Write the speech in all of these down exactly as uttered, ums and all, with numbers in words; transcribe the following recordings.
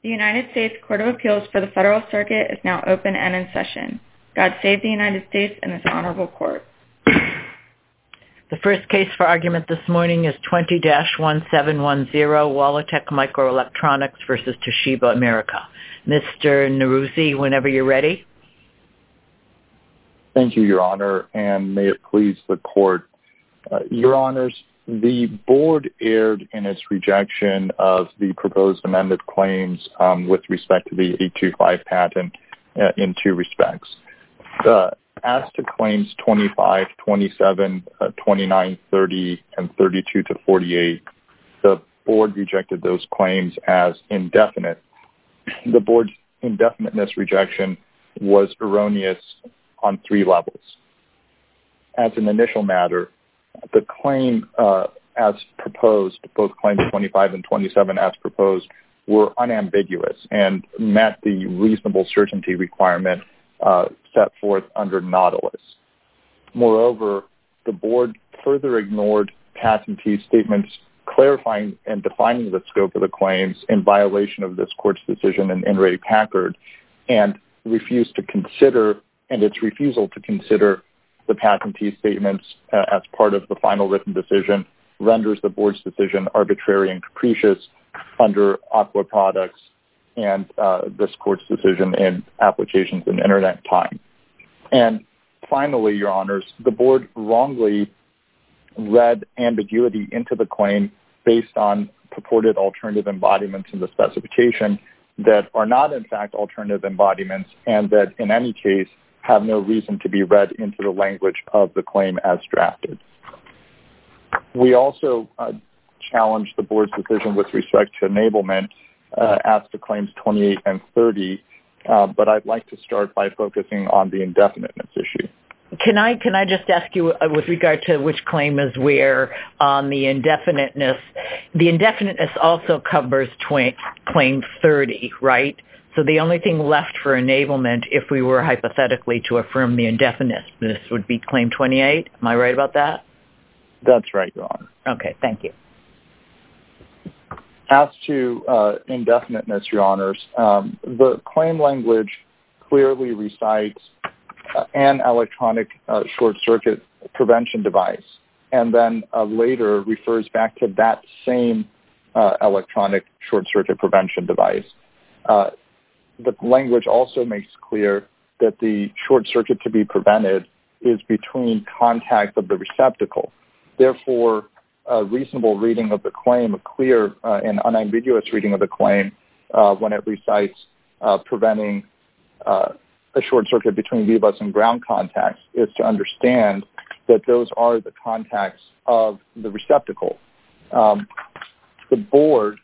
The United States Court of Appeals for the Federal Circuit is now open and in session. God save the United States and this honorable court. The first case for argument this morning is twenty dash one seven one zero, Walotech Microelectronics versus Toshiba America. Mister Neruzzi, whenever you're ready. Thank you, Your Honor, and may it please the court. Uh, Your Honors, the board erred in its rejection of the proposed amended claims um, with respect to the eight two five patent uh, in two respects. Uh, as to claims twenty-five, twenty-seven, uh, twenty-nine, thirty, and thirty-two to forty-eight, the board rejected those claims as indefinite. The board's indefiniteness rejection was erroneous on three levels. As an initial matter, the claim uh, as proposed, both claims twenty-five and twenty-seven as proposed, were unambiguous and met the reasonable certainty requirement uh, set forth under Nautilus. Moreover, the board further ignored patentee statements clarifying and defining the scope of the claims in violation of this court's decision in In re Packard, and refused to consider, and its refusal to consider the patentee statements uh, as part of the final written decision renders the board's decision arbitrary and capricious under Aqua Products and uh, this court's decision in Applications in Internet Time. And finally, Your Honors, the board wrongly read ambiguity into the claim based on purported alternative embodiments in the specification that are not, in fact, alternative embodiments, and that, in any case, have no reason to be read into the language of the claim as drafted. We also uh, challenged the board's decision with respect to enablement uh, as to claims twenty-eight and thirty, uh, but I'd like to start by focusing on the indefiniteness issue. Can I can I just ask you uh, with regard to which claim is where on the indefiniteness? The indefiniteness also covers tw- claim thirty, right? So the only thing left for enablement, if we were hypothetically to affirm the indefiniteness, would be claim twenty-eight. Am I right about that? That's right, Your Honor. Okay, thank you. As to uh, indefiniteness, Your Honors, um, the claim language clearly recites uh, an electronic uh, short circuit prevention device, and then uh, later refers back to that same uh, electronic short circuit prevention device. Uh, the language also makes clear that the short circuit to be prevented is between contacts of the receptacle. Therefore, a reasonable reading of the claim, a clear uh, and unambiguous reading of the claim uh, when it recites uh, preventing uh, a short circuit between V bus and ground contacts, is to understand that those are the contacts of the receptacle. Um, the board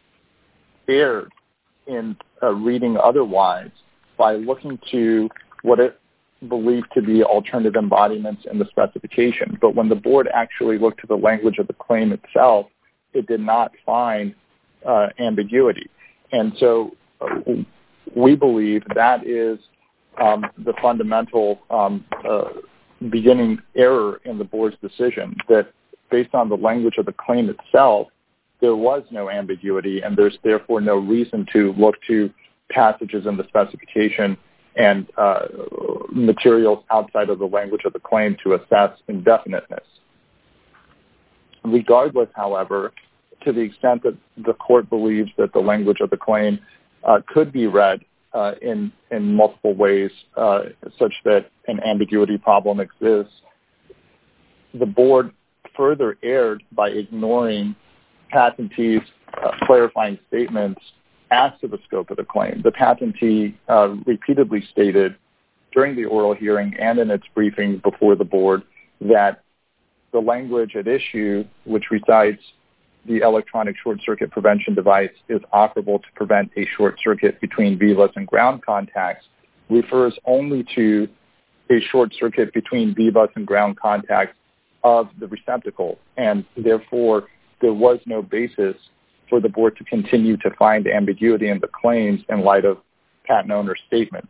erred in uh, reading otherwise by looking to what it believed to be alternative embodiments in the specification. But when the board actually looked to the language of the claim itself, it did not find uh, ambiguity. And so uh, we believe that is um, the fundamental um, uh, beginning error in the board's decision, that based on the language of the claim itself, there was no ambiguity, and there's therefore no reason to look to passages in the specification and uh, materials outside of the language of the claim to assess indefiniteness. Regardless, however, to the extent that the court believes that the language of the claim uh, could be read uh, in, in multiple ways uh, such that an ambiguity problem exists, the board further erred by ignoring patentee's uh, clarifying statements as to the scope of the claim. The patentee uh, repeatedly stated during the oral hearing and in its briefing before the board that the language at issue, which recites the electronic short circuit prevention device is operable to prevent a short circuit between V bus and ground contacts, refers only to a short circuit between V bus and ground contacts of the receptacle, and therefore there was no basis for the board to continue to find ambiguity in the claims in light of patent owner statements.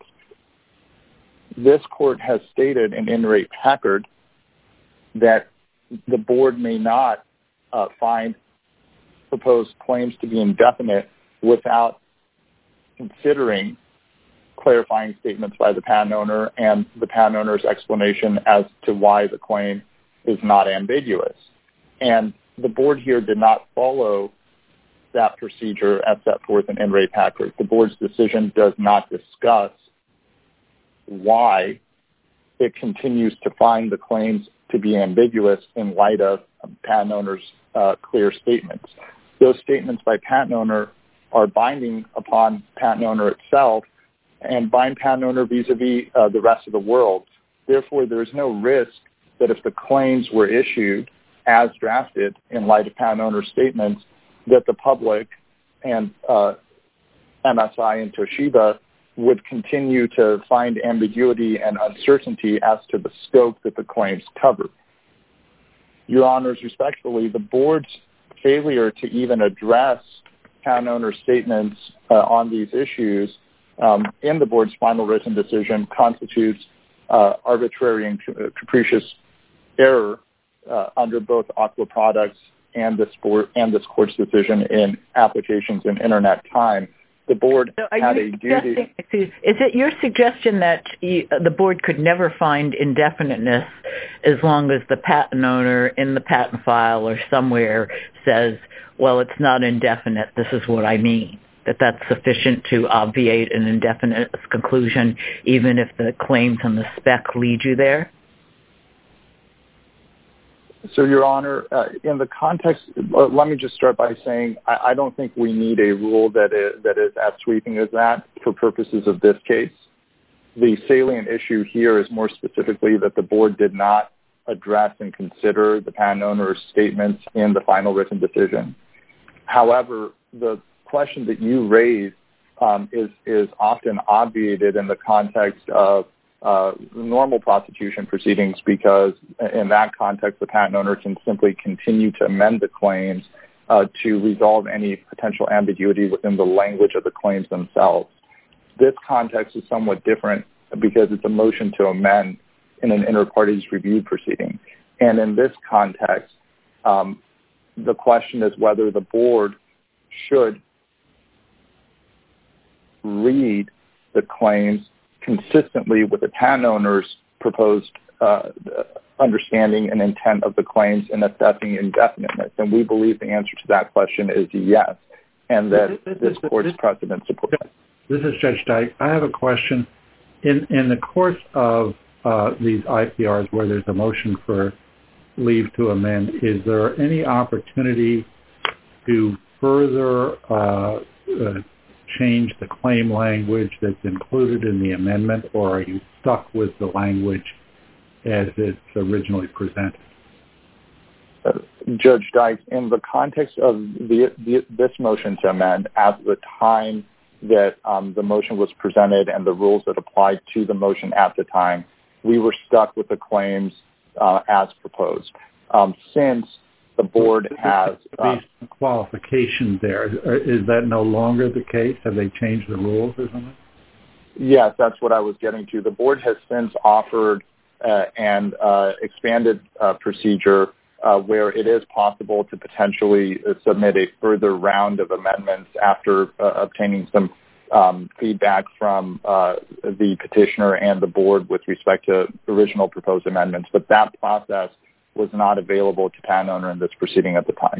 This court has stated in In re Packard that the board may not uh, find proposed claims to be indefinite without considering clarifying statements by the patent owner and the patent owner's explanation as to why the claim is not ambiguous. And the board here did not follow that procedure as set forth in In Re Packard. The board's decision does not discuss why it continues to find the claims to be ambiguous in light of patent owner's uh, clear statements. Those statements by patent owner are binding upon patent owner itself and bind patent owner vis-a-vis uh, the rest of the world. Therefore, there is no risk that if the claims were issued as drafted in light of patent owner statements, that the public and uh, M S I and Toshiba would continue to find ambiguity and uncertainty as to the scope that the claims cover. Your Honors, respectfully, the board's failure to even address patent owner statements uh, on these issues um, in the board's final written decision constitutes uh, arbitrary and capricious error uh, under both Aqua Products and this board and this court's decision in Applications in Internet Time. The board so had a duty. Is it your suggestion that you, the board could never find indefiniteness as long as the patent owner in the patent file or somewhere says, well, it's not indefinite, this is what I mean, that that's sufficient to obviate an indefinite conclusion, even if the claims and the spec lead you there? So, Your Honor, uh, in the context, uh, let me just start by saying I, I don't think we need a rule that is, that is as sweeping as that for purposes of this case. The salient issue here is more specifically that the board did not address and consider the patent owner's statements in the final written decision. However, the question that you raised um, is, is often obviated in the context of Uh, normal prosecution proceedings, because in that context, the patent owner can simply continue to amend the claims uh, to resolve any potential ambiguity within the language of the claims themselves. This context is somewhat different because it's a motion to amend in an inter-parties review proceeding. And in this context, um, the question is whether the board should read the claims consistently with the patent owner's proposed uh, understanding and intent of the claims in assessing indefiniteness. And we believe the answer to that question is yes, and that this, this, this court's this, precedent supports it. This is Judge Dyke. I have a question. In, in the course of uh, these I P Rs where there's a motion for leave to amend, is there any opportunity to further uh, uh, change the claim language that's included in the amendment, or are you stuck with the language as it's originally presented? Uh, Judge Dyke, in the context of the, the, this motion to amend, at the time that um, the motion was presented and the rules that applied to the motion at the time, we were stuck with the claims uh, as proposed. Um, since the board has uh, qualifications there. Is that no longer the case? Have they changed the rules or something? Yes, that's what I was getting to. The board has since offered uh, an uh, expanded uh, procedure uh, where it is possible to potentially uh, submit a further round of amendments after uh, obtaining some um, feedback from uh, the petitioner and the board with respect to original proposed amendments. But that process was not available to patent owner in this proceeding at the time.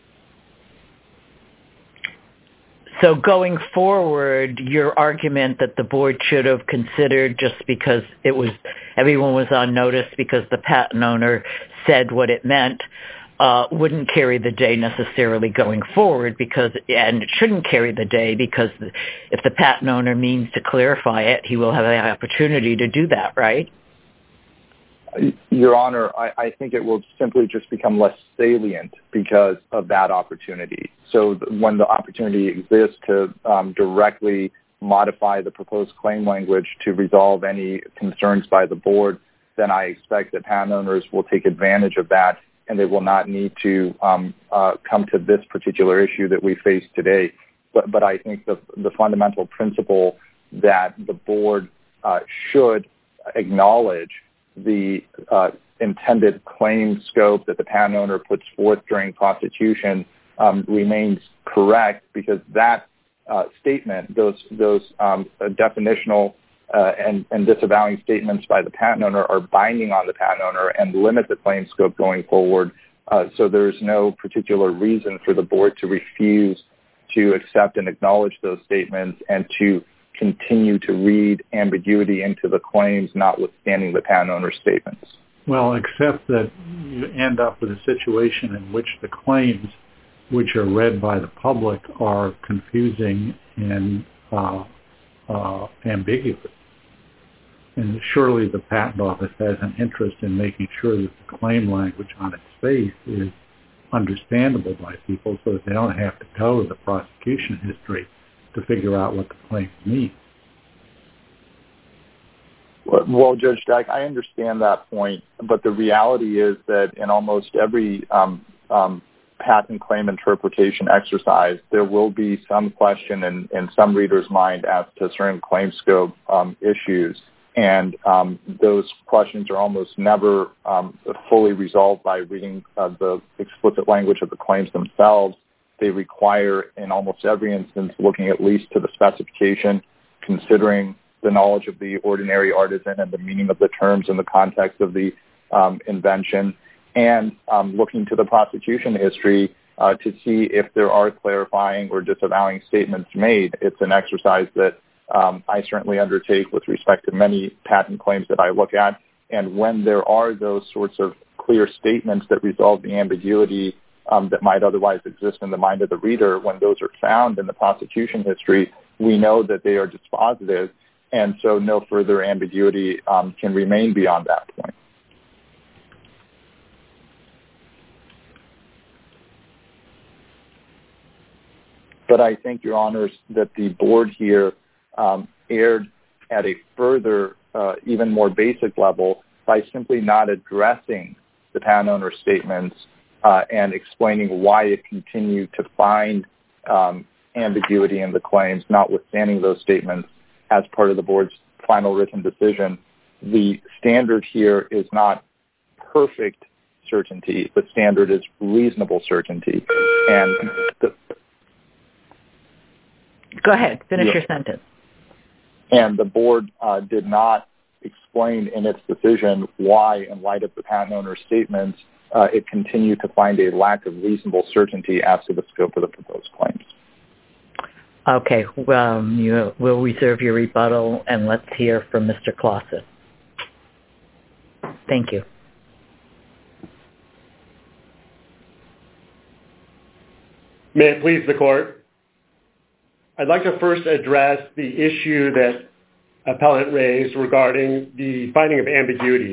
So going forward, your argument that the board should have considered just because it was everyone was on notice because the patent owner said what it meant uh, wouldn't carry the day necessarily going forward, because and it shouldn't carry the day because if the patent owner means to clarify it, he will have the opportunity to do that, right? Your Honor, I, I think it will simply just become less salient because of that opportunity. So when the opportunity exists to um, directly modify the proposed claim language to resolve any concerns by the board, then I expect that patent owners will take advantage of that, and they will not need to um, uh, come to this particular issue that we face today. But, but I think the, the fundamental principle that the board uh, should acknowledge the uh, intended claim scope that the patent owner puts forth during prosecution um, remains correct, because that uh, statement, those those um, definitional uh, and, and disavowing statements by the patent owner are binding on the patent owner and limit the claim scope going forward. Uh, so there's no particular reason for the board to refuse to accept and acknowledge those statements and to continue to read ambiguity into the claims, notwithstanding the patent owner's statements. Well, except that you end up with a situation in which the claims which are read by the public are confusing and uh, uh, ambiguous. And surely the Patent Office has an interest in making sure that the claim language on its face is understandable by people so that they don't have to go to the prosecution history to figure out what the claims mean. Well, Judge Dyke, I understand that point, but the reality is that in almost every um, um, patent claim interpretation exercise, there will be some question in, in some reader's mind as to certain claim scope um, issues. And um, those questions are almost never um, fully resolved by reading uh, the explicit language of the claims themselves. They require, in almost every instance, looking at least to the specification, considering the knowledge of the ordinary artisan and the meaning of the terms in the context of the um, invention, and um, looking to the prosecution history uh, to see if there are clarifying or disavowing statements made. It's an exercise that Um, I certainly undertake with respect to many patent claims that I look at. And when there are those sorts of clear statements that resolve the ambiguity um, that might otherwise exist in the mind of the reader, when those are found in the prosecution history, we know that they are dispositive, and so no further ambiguity um, can remain beyond that point. But I think, Your Honors, that the board here Um, aired at a further, uh, even more basic level by simply not addressing the patent owner statements uh, and explaining why it continued to find um, ambiguity in the claims, notwithstanding those statements, as part of the board's final written decision. The standard here is not perfect certainty. The standard is reasonable certainty. And the, Go ahead. Finish yeah. your sentence. And the board uh, did not explain in its decision why, in light of the patent owner's statements, uh, it continued to find a lack of reasonable certainty as to the scope of the proposed claims. Okay. Well, you, we'll reserve your rebuttal, and let's hear from Mister Clausen. Thank you. May it please the Court? I'd like to first address the issue that appellant raised regarding the finding of ambiguity.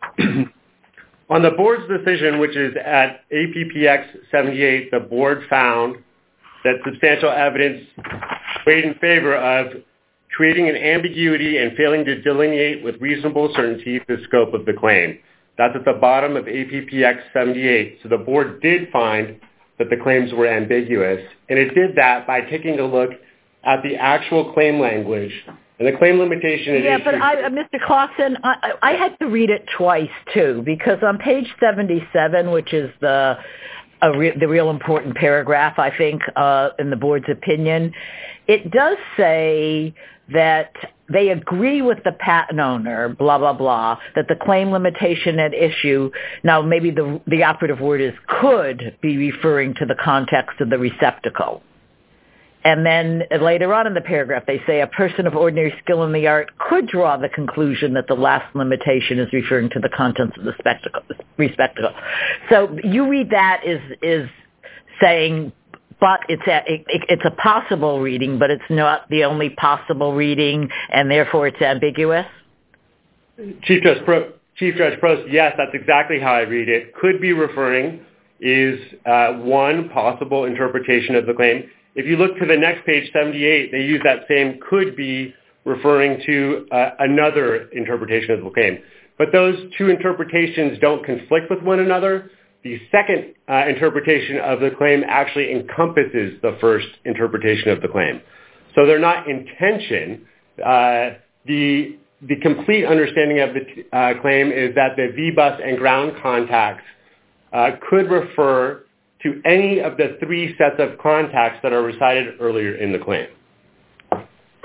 On the board's decision, which is at A P P X seventy-eight, the board found that substantial evidence weighed in favor of creating an ambiguity and failing to delineate with reasonable certainty the scope of the claim. That's at the bottom of A P P X seventy-eight. So the board did find that the claims were ambiguous, and it did that by taking a look at the actual claim language and the claim limitation. Yeah, but I, uh, Mister Clausen, I, I had to read it twice too, because on page seventy-seven, which is the a re- the real important paragraph, I think, uh, in the board's opinion, it does say that they agree with the patent owner, blah blah blah, that the claim limitation at issue. Now, maybe the the operative word is could be referring to the context of the receptacle. And then later on in the paragraph, they say a person of ordinary skill in the art could draw the conclusion that the last limitation is referring to the contents of the receptacle. So you read that is is saying, but it's a, it, it's a possible reading, but it's not the only possible reading, and therefore it's ambiguous? Chief Judge, Pro, Chief Judge Prost, yes, that's exactly how I read it. Could be referring is uh, one possible interpretation of the claim. If you look to the next page, seventy-eight, they use that same could be referring to uh, another interpretation of the claim. But those two interpretations don't conflict with one another. The second uh, interpretation of the claim actually encompasses the first interpretation of the claim. So they're not in tension. Uh, the, the complete understanding of the uh, claim is that the V-bus and ground contacts uh, could refer to any of the three sets of contacts that are recited earlier in the claim.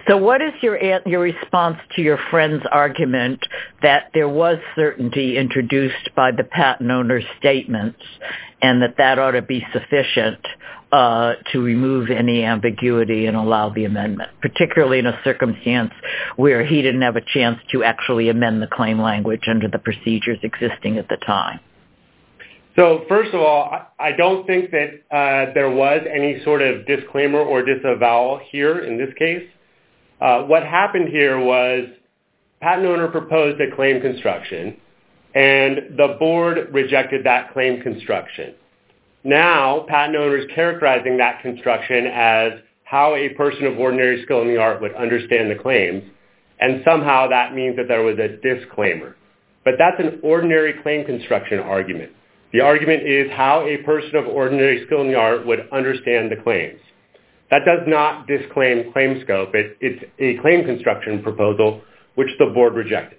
So what is your your response to your friend's argument that there was certainty introduced by the patent owner's statements and that that ought to be sufficient uh, to remove any ambiguity and allow the amendment, particularly in a circumstance where he didn't have a chance to actually amend the claim language under the procedures existing at the time? So first of all, I don't think that uh, there was any sort of disclaimer or disavowal here in this case. Uh, what happened here was patent owner proposed a claim construction, and the board rejected that claim construction. Now, patent owner is characterizing that construction as how a person of ordinary skill in the art would understand the claims, and somehow that means that there was a disclaimer. But that's an ordinary claim construction argument. The argument is how a person of ordinary skill in the art would understand the claims. That does not disclaim claim scope. It, it's a claim construction proposal, which the board rejected.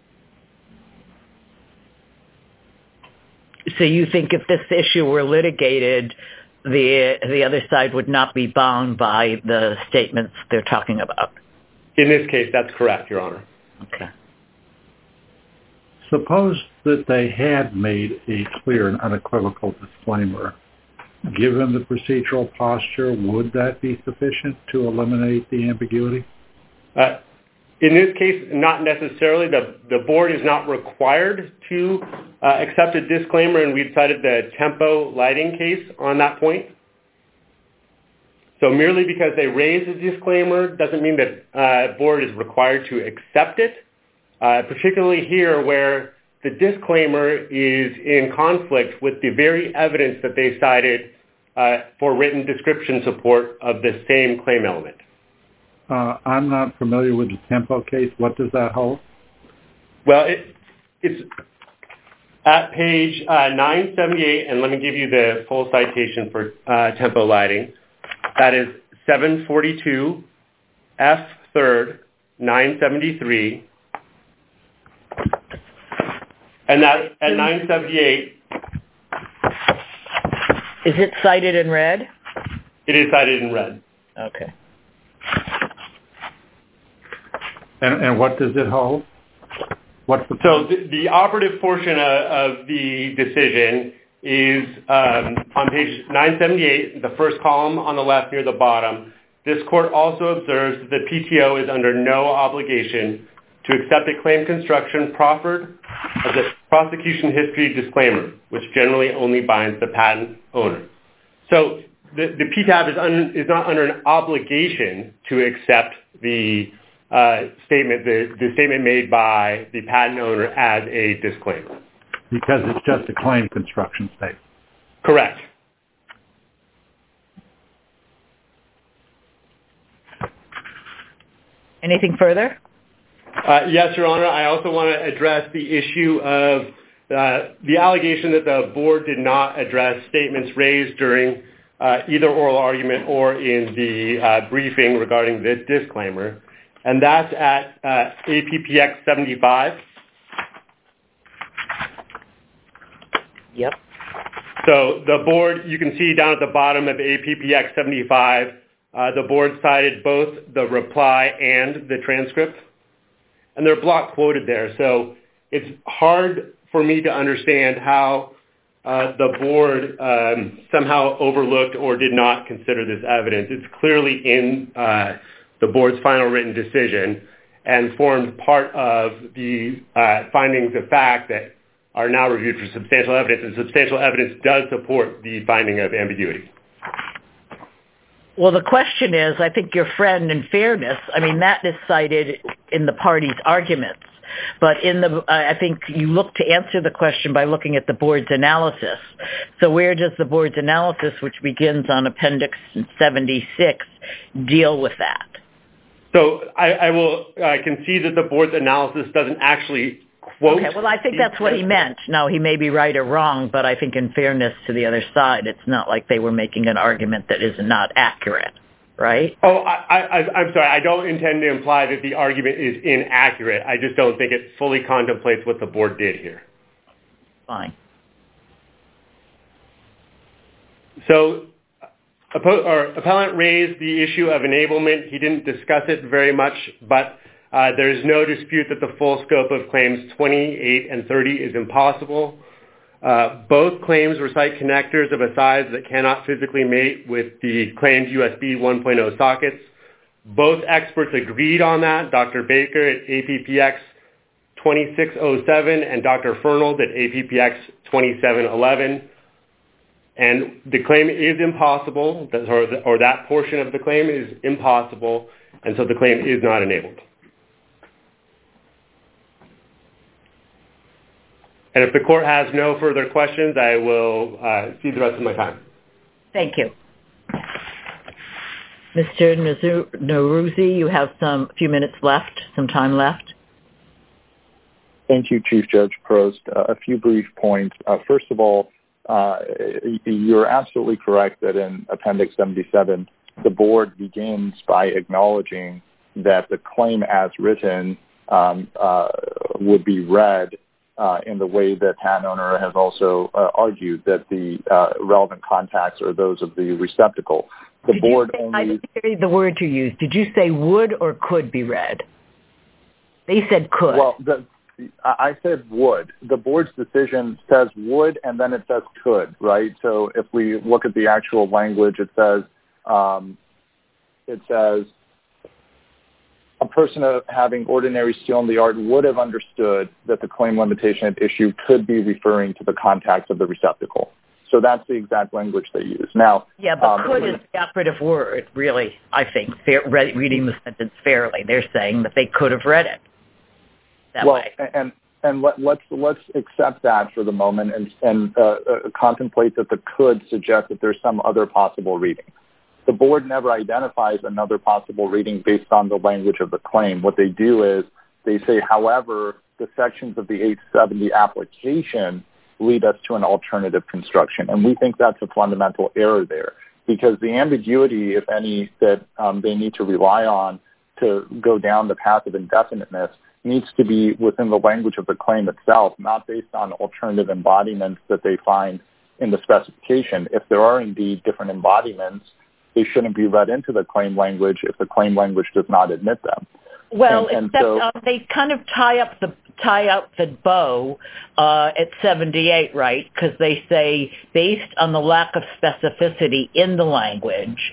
So you think if this issue were litigated, the the other side would not be bound by the statements they're talking about? In this case, that's correct, Your Honor. Okay. Suppose that they had made a clear and unequivocal disclaimer. Given the procedural posture, would that be sufficient to eliminate the ambiguity? Uh, in this case, not necessarily. The, the board is not required to uh, accept a disclaimer, and we've cited the Tempo lighting case on that point. So merely because they raise a disclaimer doesn't mean that uh, board is required to accept it, uh, particularly here where the disclaimer is in conflict with the very evidence that they cited uh, for written description support of the same claim element. Uh, I'm not familiar with the Tempo case. What does that hold? Well, it, it's at page uh, nine seventy-eight, and let me give you the full citation for uh, Tempo lighting. That is seven forty-two F third nine seventy-three. And that at nine seventy-eight. Is it cited in red? It is cited in red. Okay. And, and what does it hold? What's the so the, the operative portion of, of the decision is um, on page nine seventy-eight, the first column on the left near the bottom. This court also observes that the P T O is under no obligation to accept a claim construction proffered as a prosecution history disclaimer, which generally only binds the patent owner. So the, the P T A B is, un, is not under an obligation to accept the uh, statement, the, the statement made by the patent owner as a disclaimer. Because it's just a claim construction statement. Correct. Anything further? Uh, yes, Your Honor. I also want to address the issue of uh, the allegation that the board did not address statements raised during uh, either oral argument or in the uh, briefing regarding this disclaimer, and that's at uh, A P P X seventy-five. Yep. So the board, you can see down at the bottom of A P P X seventy-five, uh, the board cited both the reply and the transcript. And they're block quoted there. So it's hard for me to understand how uh, the board um, somehow overlooked or did not consider this evidence. It's clearly in uh, the board's final written decision and formed part of the uh, findings of fact that are now reviewed for substantial evidence, and substantial evidence does support the finding of ambiguity. Well, the question is, I think your friend, in fairness, I mean, that is cited in the parties' arguments. But in the, uh, I think you look to answer the question by looking at the board's analysis. So where does the board's analysis, which begins on Appendix seventy-six, deal with that? So I, I will uh, concede that the board's analysis doesn't actually quote. Okay, well, I think that's what he meant. No, he may be right or wrong, but I think in fairness to the other side, it's not like they were making an argument that is not accurate, right? Oh, I, I, I'm sorry. I don't intend to imply that the argument is inaccurate. I just don't think it fully contemplates what the board did here. Fine. So or appellant raised the issue of enablement. He didn't discuss it very much, but uh, there is no dispute that the full scope of claims twenty-eight and thirty is impossible. Uh, both claims recite connectors of a size that cannot physically mate with the claimed U S B one point oh sockets. Both experts agreed on that, Doctor Baker at A P P X twenty-six oh seven and Doctor Fernald at A P P X twenty-seven eleven. And the claim is impossible, or, or that portion of the claim is impossible, and so the claim is not enabled. And if the court has no further questions, I will uh, cede the rest of my time. Thank you. Mister Neruzzi, you have some few minutes left, some time left. Thank you, Chief Judge Prost. Uh, a few brief points. Uh, first of all, uh, you're absolutely correct that in Appendix seventy-seven, the board begins by acknowledging that the claim as written um, uh, would be read uh, in the way that patent owner has also uh, argued, that the uh, relevant contacts are those of the receptacle. The Did board you say, only... I didn't hear the word you used. Did you say would or could be read? They said could. Well, the, I said would. The board's decision says would, and then it says could, right? So if we look at the actual language, it says, um, it says, a person having ordinary skill in the art would have understood that the claim limitation at issue could be referring to the contacts of the receptacle. So that's the exact language they use. Now, yeah, but um, could is the operative word, really, I think, fair, reading the sentence fairly. They're saying that they could have read it that well, way. And, and let, let's, let's accept that for the moment and, and uh, uh, contemplate that the could suggest that there's some other possible reading. The board never identifies another possible reading based on the language of the claim. What they do is they say, however, the sections of the eight seventy application lead us to an alternative construction. And we think that's a fundamental error there, because the ambiguity, if any, that um, they need to rely on to go down the path of indefiniteness needs to be within the language of the claim itself, not based on alternative embodiments that they find in the specification. If there are indeed different embodiments, they shouldn't be read into the claim language if the claim language does not admit them. Well, and, and except so, uh, they kind of tie up the tie up the bow uh, at seventy-eight, right? Because they say based on the lack of specificity in the language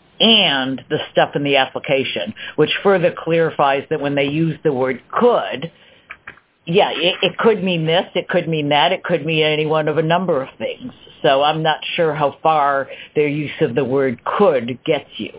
and the stuff in the application, which further clarifies that when they use the word could, yeah, it, it could mean this, it could mean that, it could mean any one of a number of things. So I'm not sure how far their use of the word could gets you.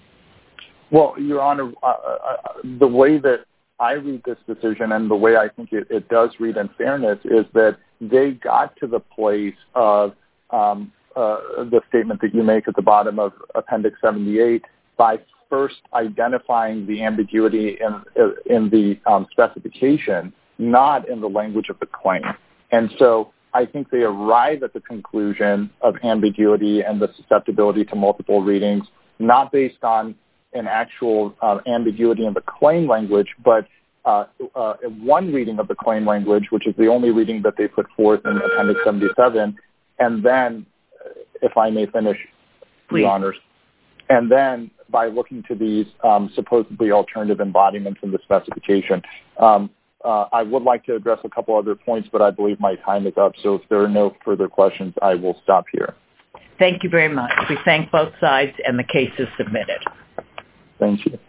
Well, Your Honor, uh, uh, the way that I read this decision and the way I think it, it does read in fairness is that they got to the place of um, uh, the statement that you make at the bottom of Appendix seventy-eight by first identifying the ambiguity in, in the um, specification, not in the language of the claim. And so I think they arrive at the conclusion of ambiguity and the susceptibility to multiple readings, not based on an actual uh, ambiguity in the claim language, but uh, uh, one reading of the claim language, which is the only reading that they put forth in Appendix seventy-seven, and then, if I may finish, Please. Your Honors, and then by looking to these um, supposedly alternative embodiments in the specification. Um, uh, I would like to address a couple other points, but I believe my time is up, so if there are no further questions, I will stop here. Thank you very much. We thank both sides, and the case is submitted. Thank you.